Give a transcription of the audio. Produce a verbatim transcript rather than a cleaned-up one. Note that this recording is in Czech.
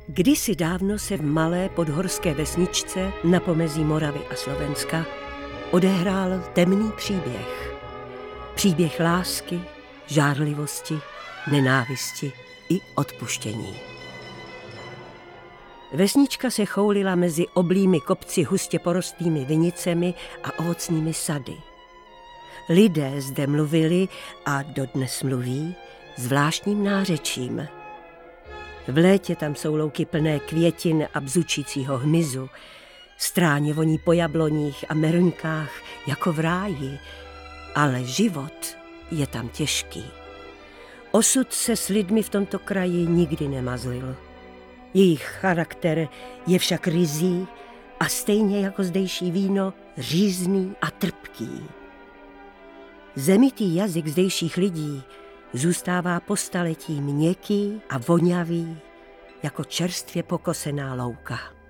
Kdysi dávno se v malé podhorské vesničce na pomezí Moravy a Slovenska odehrál temný příběh. Příběh lásky, žárlivosti, nenávisti i odpuštění. Vesnička se choulila mezi oblými kopci hustě porostlými vinicemi a ovocnými sady. Lidé zde mluvili a dodnes mluví zvláštním nářečím. V létě tam jsou louky plné květin a bzučícího hmyzu, stráně voní po jabloních a meruňkách jako v ráji, ale život je tam těžký. Osud se s lidmi v tomto kraji nikdy nemazlil. Jejich charakter je však ryzí a stejně jako zdejší víno řízný a trpký. Zemitý jazyk zdejších lidí zůstává po staletí měkký a vonavý jako čerstvě pokosená louka.